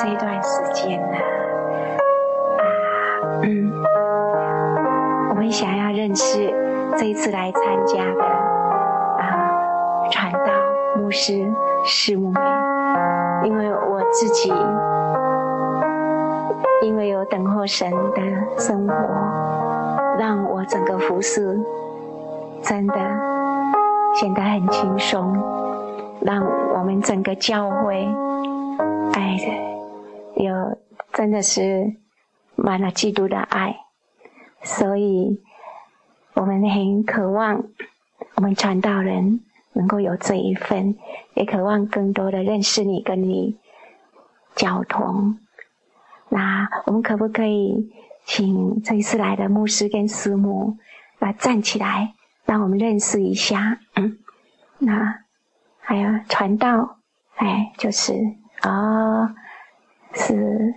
这一段时间呢，我们想要认识这一次来参加的传道牧师师母们，因为我自己因为有等候神的生活，让我整个服事真的显得很轻松，让我们整个教会有真的是满了基督的爱，所以我们很渴望我们传道人能够有这一份，也渴望更多的认识你，跟你交通。那我们可不可以请这一次来的牧师跟师母站起来，让我们认识一下？那还有传道，就是是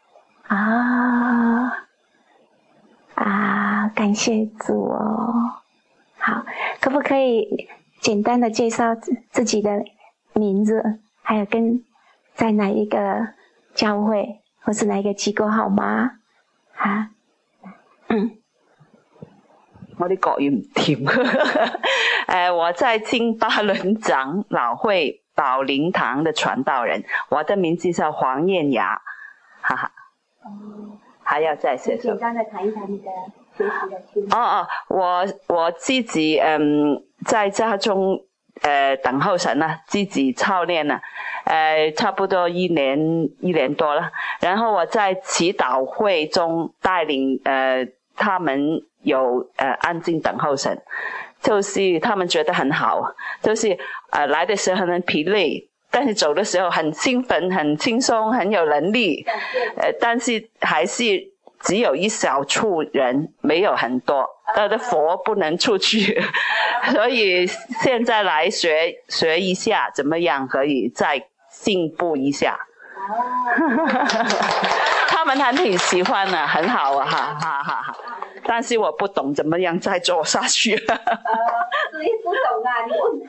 感谢主哦。好，可不可以简单的介绍自己的名字，还有跟在哪一个教会或是哪一个机构好吗？ 我的国语唔掂。我在金巴伦长老会宝灵堂的传道人，我的名字叫黄燕雅，哈哈。还要再写什么？简单的谈一谈你的学习的经历。我自己在家中等候神啊，自己操练啊，差不多一年多了。然后我在祈祷会中带领他们有安静等候神，就是他们觉得很好，就是来的时候很疲累，但是走的时候很兴奋、很轻松、很有能力。但是还是只有一小处人，没有很多，他的佛不能出去。所以现在来学一下怎么样可以再进步一下。他们很喜欢啊，很好啊，哈哈哈。但是我不懂怎么样再做下去。所以不懂啊，你问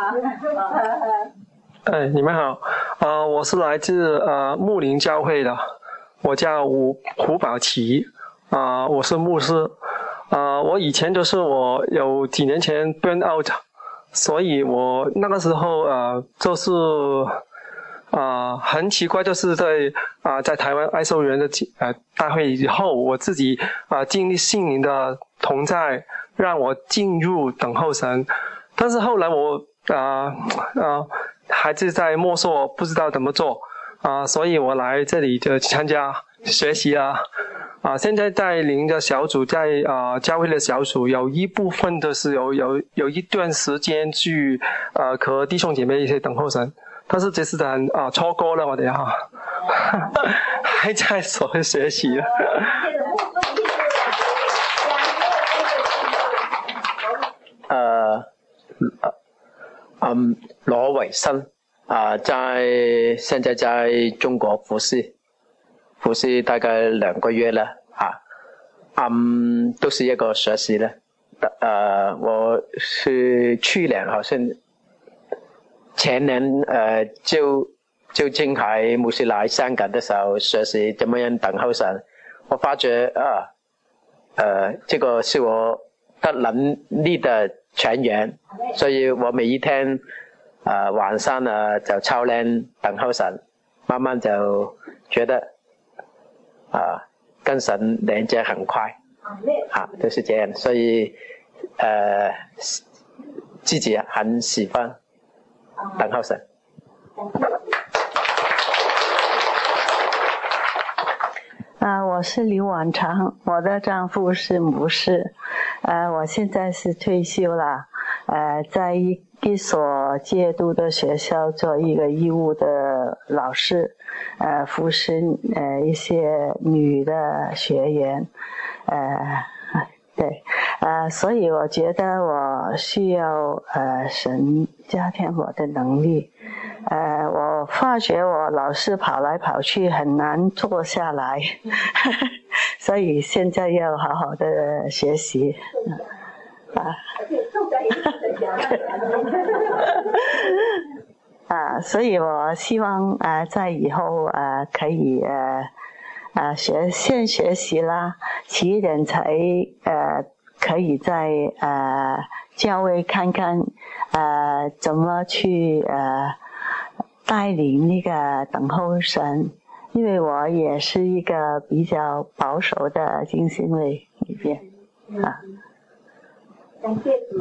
他。 你们好，我是来自牧灵教会的，我叫胡宝奇，我是牧师，我以前就是我有几年前 burn out， 所以我那个时候就是很奇怪，就是在台湾爱受人的大会以后，我自己经历心灵的同在，让我进入等候神，但是后来我还是在摸索，不知道怎么做所以我来这里就参加学习现在带领的小组，在教会的小组，有一部分的是有一段时间去和弟兄姐妹一起等候神，但是这是很错过了我哋还在学习罗伟生现在在中国服侍大概2个月了都是一个学习了我是去年好像前年就金凯牧师来香港的时候学习怎么样等候神，我发觉这个是我的能力的泉源，所以我每一天晚上呢就操练等候神，慢慢就觉得跟神连接很快就是这样，所以自己很喜欢等候神。 我是李婉长，我的丈夫是牧师，我现在是退休了，在一所戒毒的学校做一个义务的老师，服侍一些女的学员，对，所以我觉得我需要神加添我的能力。我发觉我老是跑来跑去，很难坐下来，所以现在要好好的学习。 所以我希望在以后可以先学习啦，迟一点才可以在教会看看怎么去带领那个等候神，因为我也是一个比较保守的浸信会里边感谢主。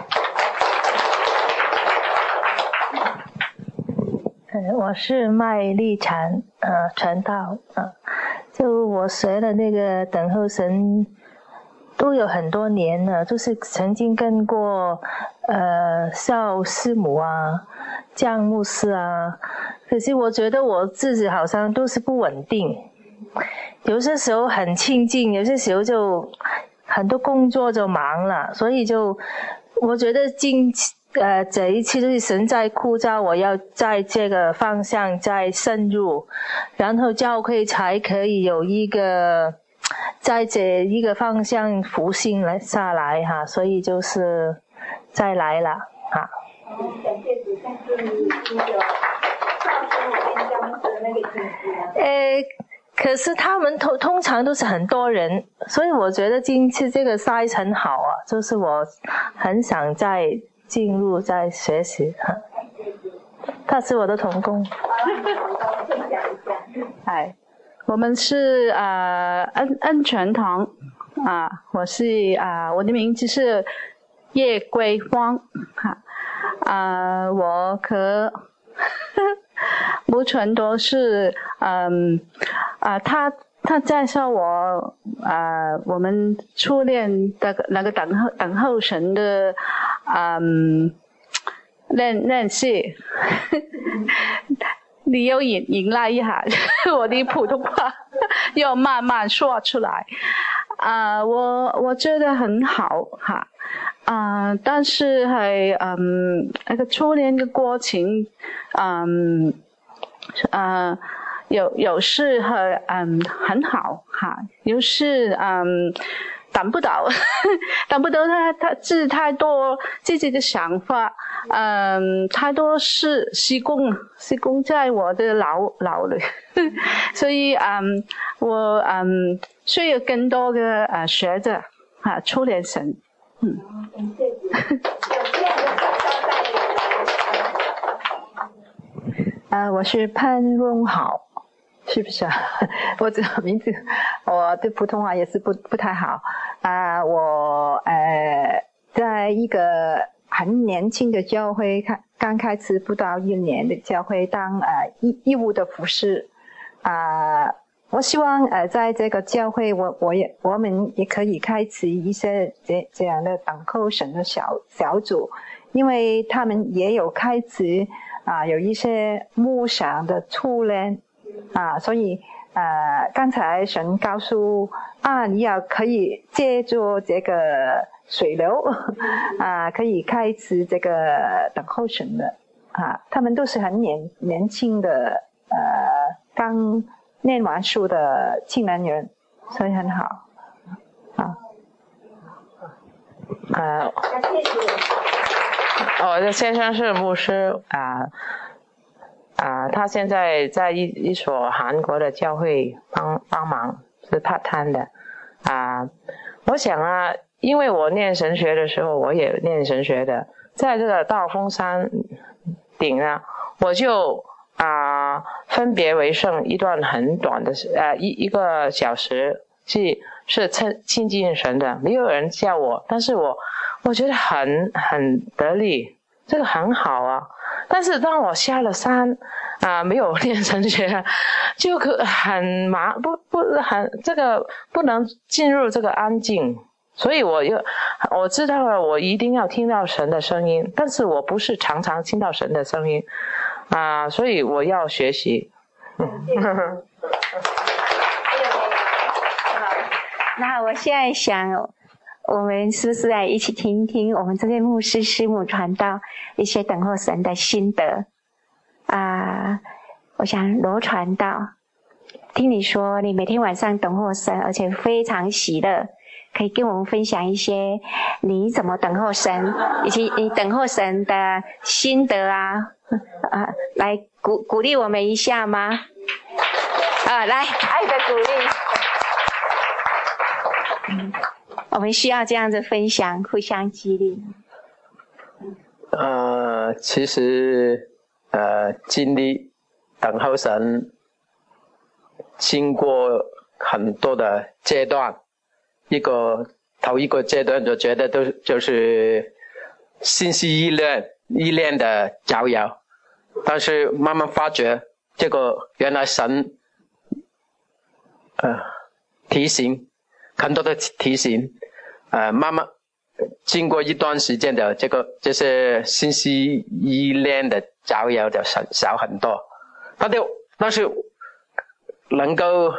我是麦丽禅传道就我学的那个等候神都有很多年了，就是曾经跟过邵师母啊、江牧师啊，可是我觉得我自己好像都是不稳定，有些时候很亲近，有些时候就很多工作就忙了，所以就我觉得这一次就是神在呼召我要在这个方向再深入，然后教会才可以有一个在这一个方向复兴下来所以就是再来了感谢主，但是你那个上次我跟江牧师的那个经历可是他们通常都是很多人，所以我觉得今次这个筛很好就是我很想再进入再学习他是我的同工。 嗨，我们是恩泉堂我是我的名字是叶桂芳我和吴传多是他介绍我我们初恋的那个等候神的练习你要引来一下我的普通话要慢慢说出来我觉得很好但是那个初恋的过程有时很好有时等不到他是太多自己的想法太多事施工在我的脑里所以我需要更多的学着初恋神我是潘荣豪，是不是我这个名字我的普通话也是不太好我在一个很年轻的教会刚开始不到1年的教会当义务的服侍我希望在这个教会我们也可以开始一些这样的等候神的小组，因为他们也有开始有一些牧养的操练所以刚才神告诉你要可以借助这个水流可以开始这个等候神的他们都是很年轻的刚念完书的青年人，所以很好我的先生是牧师他现在在一所韩国的教会帮忙，是part time的我想因为我念神学的时候我也念神学的，在这个道风山顶我就分别为圣一段很短的1个小时是亲近神的，没有人叫我，但是我觉得很得力，这个很好但是当我下了山没有念神学就很这个不能进入这个安静，所以我知道了我一定要听到神的声音，但是我不是常常听到神的声音所以我要学习那我现在想我们是不是来一起听一听我们这些牧师师母传道一些等候神的心得我想罗传道听你说你每天晚上等候神而且非常喜乐，可以跟我们分享一些你怎么等候神以及你等候神的心得来鼓励我们一下吗？来，爱的鼓励。我们需要这样子分享，互相激励。 其实经历等候神，经过很多的阶段，头一个阶段就觉得就是信息依恋的招摇，但是慢慢发觉这个原来神提醒，很多的提醒，慢慢经过一段时间的就是信息依恋的招摇就少很多，但是能够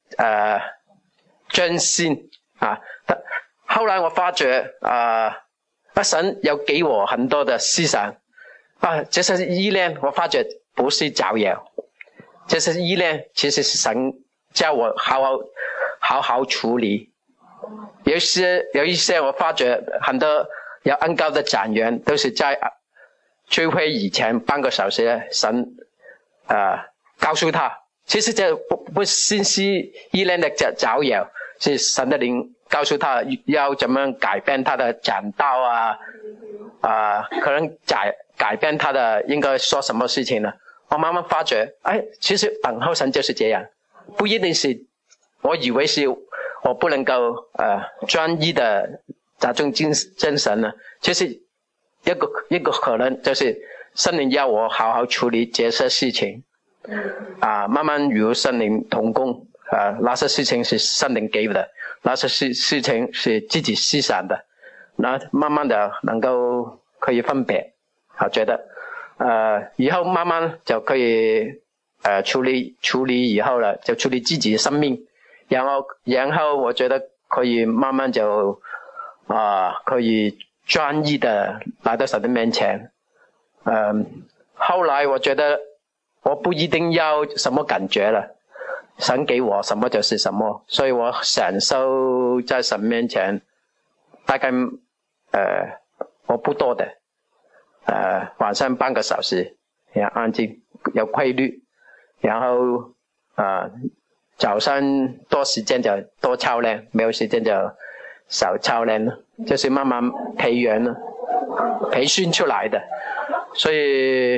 专心后来我发觉神有给我很多的思想这些依恋我发觉不是招摇，这些依恋其实是神叫我好好处理。有一些我发觉很多有恩膏的讲员都是在聚会以前半个小时神告诉他，其实这不是信息依恋的招摇，是神的灵告诉他要怎么改变他的讲道可能改变他的应该说什么事情呢？我慢慢发觉其实等候神就是这样，不一定是我以为是我不能够专一的集中精神呢，就是一个可能就是圣灵要我好好处理这些事情慢慢与圣灵同工那些事情是圣灵给的，那些事情是自己思想的，那慢慢的能够可以分别觉得以后慢慢就可以处理以后了，就处理自己的生命，然后我觉得可以慢慢就可以专一的来到神的面前。后来我觉得我不一定要什么感觉了，神给我什么就是什么，所以我享受在神面前大概我不多的晚上半个小时也安静有规律，然后早上多时间就多操练，没有时间就少操练了，就是慢慢培训出来的。所以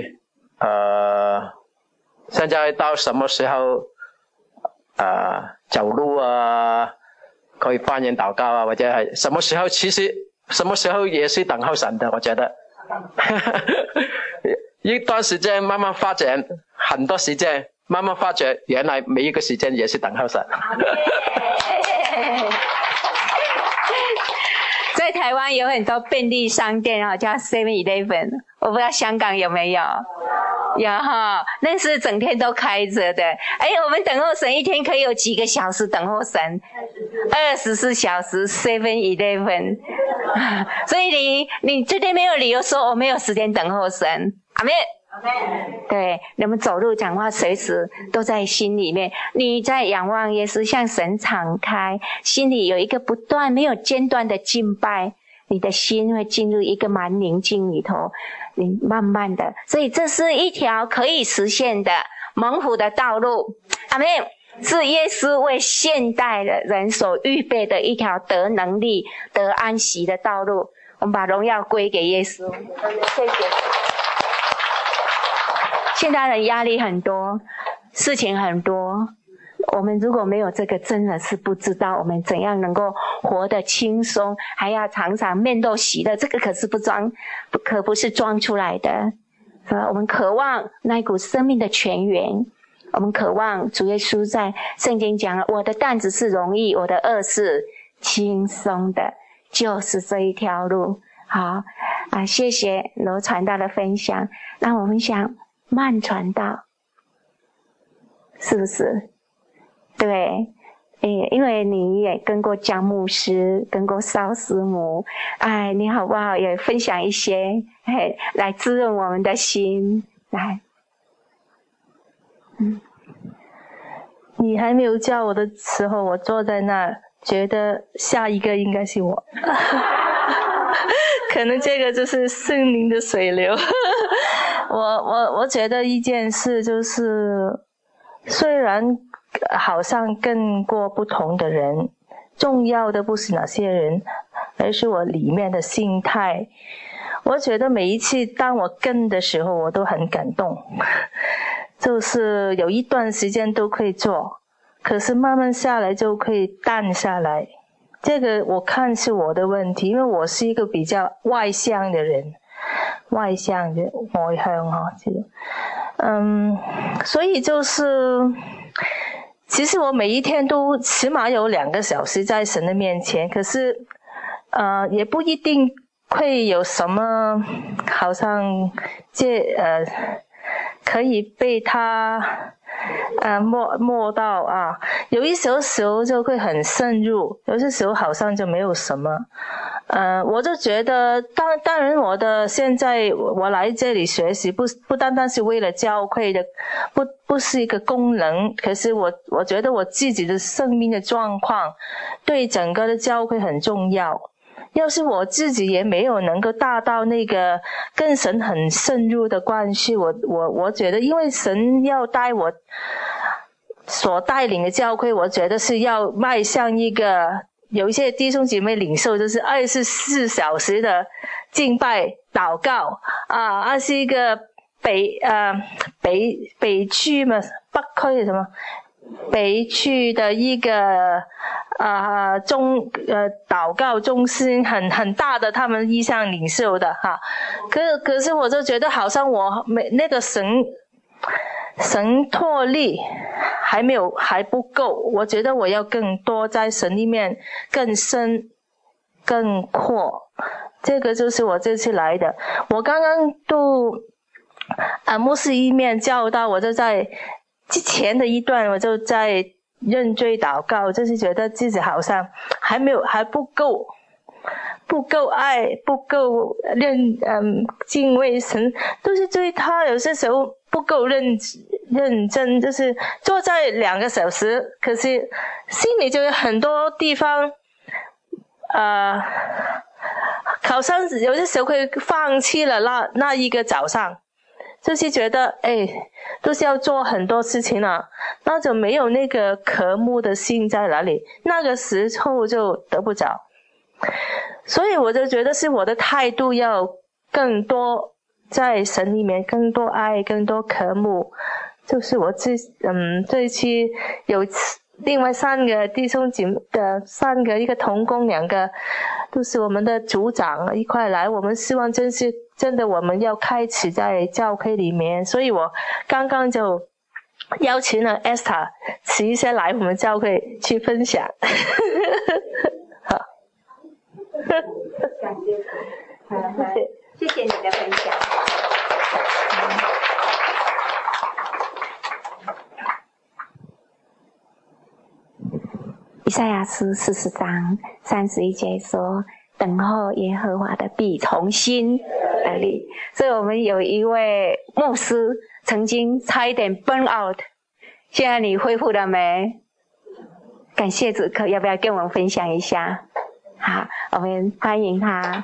现在到什么时候走路可以方言祷告或者係什麼時候，其實什麼時候也是等候神的，我覺得一段時間慢慢發展，很多時間慢慢發覺原來每一個時間也是等候神。 在台湾有很多便利商店叫 7-Eleven， 我不知道香港有没有？有哈，那是整天都开着的。我们等候神一天可以有几个小时等候神？24小时 7-Eleven。所以你绝对没有理由说我没有时间等候神。阿们。对，你们走路讲话随时都在心里面，你在仰望耶稣，向神敞开，心里有一个不断没有间断的敬拜，你的心会进入一个蛮宁静里头，你慢慢的，所以这是一条可以实现的蒙福的道路。阿们，是耶稣为现代的人所预备的一条得能力得安息的道路。我们把荣耀归给耶稣。谢谢。现代人压力很多，事情很多，我们如果没有这个，真的是不知道我们怎样能够活得轻松，还要常常面露喜乐，这个可不是装出来的。我们渴望那一股生命的泉源，我们渴望主耶稣在圣经讲了，我的担子是容易，我的轭是轻松的，就是这一条路。好谢谢罗传道的分享，让我们想慢传道，是不是？对，因为你也跟过江牧师，跟过邵师母，你好不好？也分享一些，来滋润我们的心，来。 你还没有叫我的时候，我坐在那儿，觉得下一个应该是我。可能这个就是圣灵的水流。 我觉得一件事就是，虽然好像跟过不同的人，重要的不是哪些人，而是我里面的心态。我觉得每一次当我跟的时候，我都很感动，就是有一段时间都可以做，可是慢慢下来就可以淡下来。这个我看是我的问题，因为我是一个比较外向的人，外向的外向哈，所以就是其实我每一天都起码有2个小时在神的面前，可是也不一定会有什么好像可以被他摸到啊，有一些时候就会很深入，有些时候好像就没有什么。我就觉得当然现在我来这里学习不单单是为了教会的，不是一个功能，可是我觉得我自己的生命的状况对整个的教会很重要。要是我自己也没有能够达到那个跟神很深入的关系，我觉得因为神要带我所带领的教会，我觉得是要迈向一个有一些弟兄姐妹领受就是24小时的敬拜祷告啊，是一个北区嘛，北区什么北区的一个祷告中心，很大的，他们意向领袖的哈。可是我就觉得好像我那个神托力还不够，我觉得我要更多在神里面更深更阔。这个就是我这次来的。我刚刚都牧师一面教导，我就在之前的一段我就在认罪祷告，就是觉得自己好像还不够爱，不够敬畏神，都是对他有些时候不够认真，就是坐在2个小时，可是心里就有很多地方好像有些时候会放弃了那一个早上，就是觉得都是要做很多事情了，那就没有那个渴慕的心在哪里，那个时候就得不着。所以我就觉得是我的态度要更多在神里面，更多爱，更多渴慕。就是我这一期有另外3个弟兄姐妹的3个，一个同工，2个都是我们的组长一块来，我们希望真的我们要开启在教会里面，所以我刚刚就邀请了 Esther 迟一些来我们教会去分享。好， 谢谢你的分享。 以赛亚书40章31节说，等候耶和华的必重新得力。所以我们有一位牧师曾经差一点 burn out， 现在你恢复了没？感谢主，要不要跟我们分享一下？好，我们欢迎他。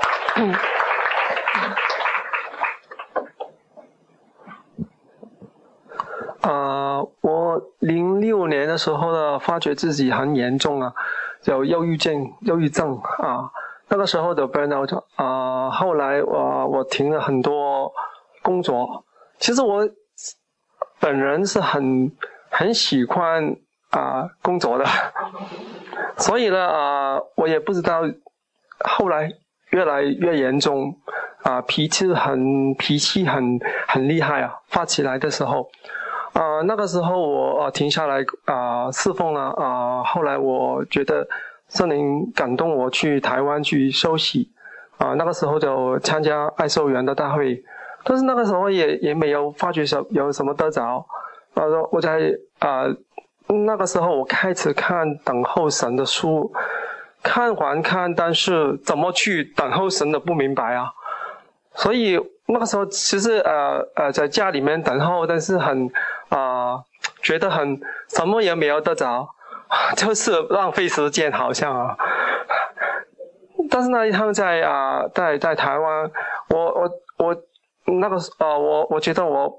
我06年的时候呢，发觉自己很严重啊，有忧郁症啊。那个时候的 burnout 后来我停了很多工作。其实我本人是很喜欢工作的，所以呢我也不知道后来越来越严重脾气很厉害发起来的时候。那个时候我停下来侍奉了后来我觉得圣灵感动我去台湾去休息那个时候就参加爱寿园的大会，但是那个时候也没有发觉有什么得着。我在那个时候我开始看等候神的书，看，但是怎么去等候神的不明白所以那个时候其实在家里面等候，但是觉得什么也没有得着，就是浪费时间好像但是那一趟在台湾，我那个我觉得我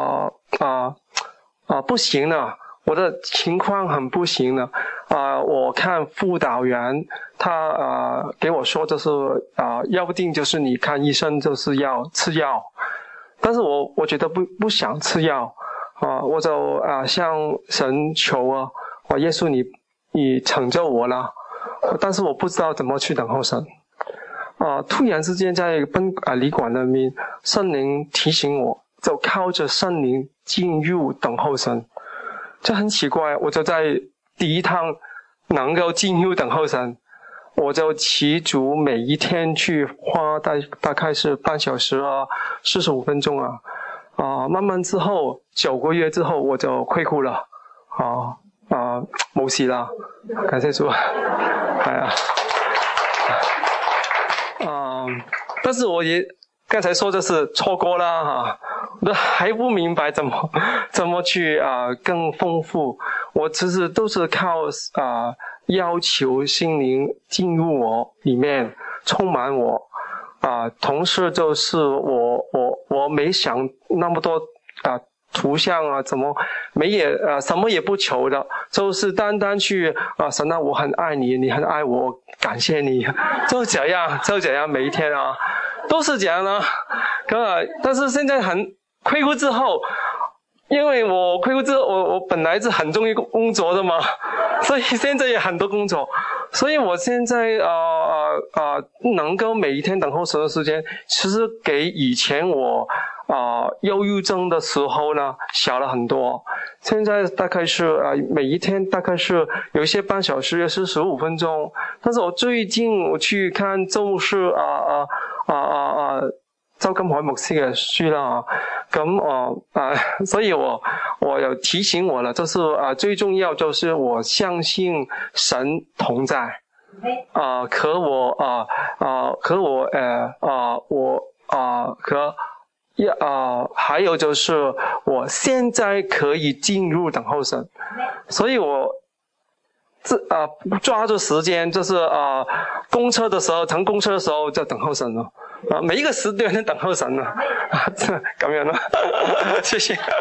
不行了，我的情况很不行了。我看辅导员他给我说就是要不定就是你看医生就是要吃药，但是我觉得不想吃药我就向神求耶稣你拯救我了，但是我不知道怎么去等候神。突然之间在旅馆里面，圣灵提醒我，就靠着圣灵进入等候神。这很奇怪，我就在第一趟能够进入等候神，我就祈主每一天去花大概是半小时45分钟慢慢之后9个月之后我就恢复了冇事啦，感謝主但是我也刚才说的是错过了我还不明白怎么去更丰富。我其实都是靠要求心灵进入我里面，充满我同时就是我没想那么多图像怎么什么也不求的，就是单单去神我很爱你，你很爱我，感谢你，就这样每一天都是这样但是现在很恢复之后，因为我恢复之后我本来是很重视工作的嘛，所以现在也很多工作，所以我现在能够每一天等候神的时间，其实给以前我忧郁症的时候呢小了很多。现在大概是每一天大概是有一些半小时，也是15分钟。但是我最近我去看周氏周金海牧師嘅書啦，所以我有提醒我了，就是最重要就是我相信神同在，还有就是我现在可以进入等候神，所以我抓住时间，就是公车的时候，乘公车的时候就等候神了。每一个时段都等候神了咁樣咯謝謝。所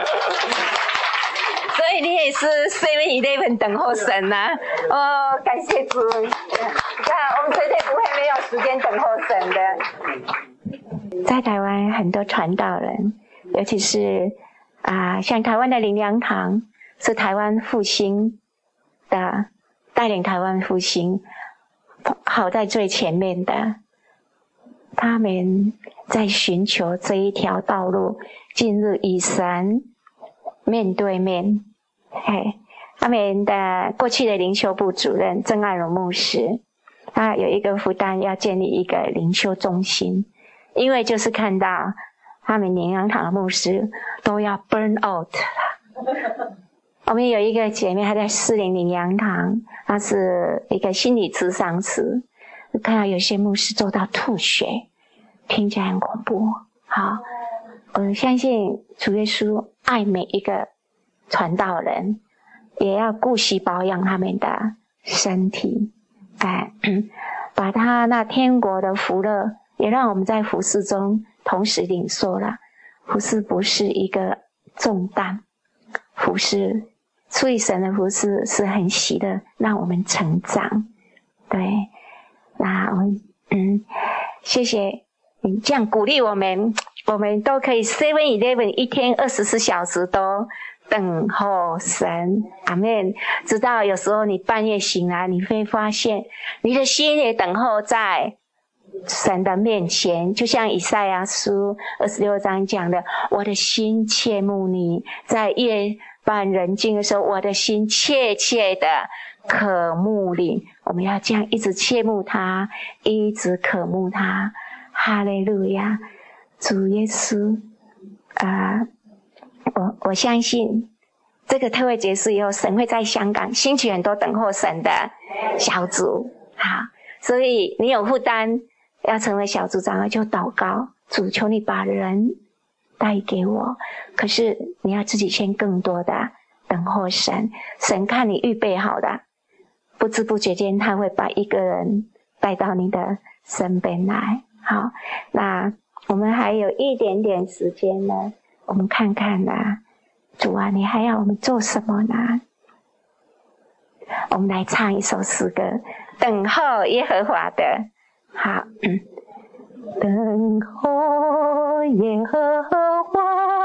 以你也是 7-11 等候神感謝主。你看我們絕對不會沒有時間等候神的。在台灣很多傳道人，尤其是像台灣的靈糧堂是台灣復興的，帶領台灣復興跑在最前面的，他們在尋求這一條道路，進入與神面對面。他們的過去的靈修部主任鄭愛榮牧師，他有一個負擔要建立一個靈修中心，因為就是看到他們靈糧堂的牧師都要 burn out 了。我們有一個姐妹，她在士林靈糧堂，她是一個心理諮商師，看到有些牧師做到吐血，聽起來很恐怖。好，我相信主耶穌愛每一個傳道人，也要顧惜保養他們的身體，把他那天國的福樂也讓我們在服事中同時領受了。服事不是一個重擔，服事出於神的服事是很喜的，讓我們成長。對，那謝謝你這樣鼓勵我們，我們都可以 7-11 一天24小時都等候神。阿們。知道有時候你半夜醒來，你會發現你的心也等候在神的面前，就像以賽亞書26章講的，我的心切慕你，在夜半人靜的時候，我的心切切的渴慕你。我們要這樣一直切慕他，一直渴慕他。哈利路亞，主耶穌我相信這個特會結束以後，神會在香港興起很多等候神的小組。好，所以你有負擔要成為小組長，就禱告，主求你把人帶給我。可是你要自己先更多的等候神，神看你預備好的，不知不覺間他會把一個人帶到你的身邊來。好，那我们还有一点点时间呢，我们看看啊，主啊，你还要我们做什么呢？我们来唱一首诗歌，等候耶和华的。好，等候耶和华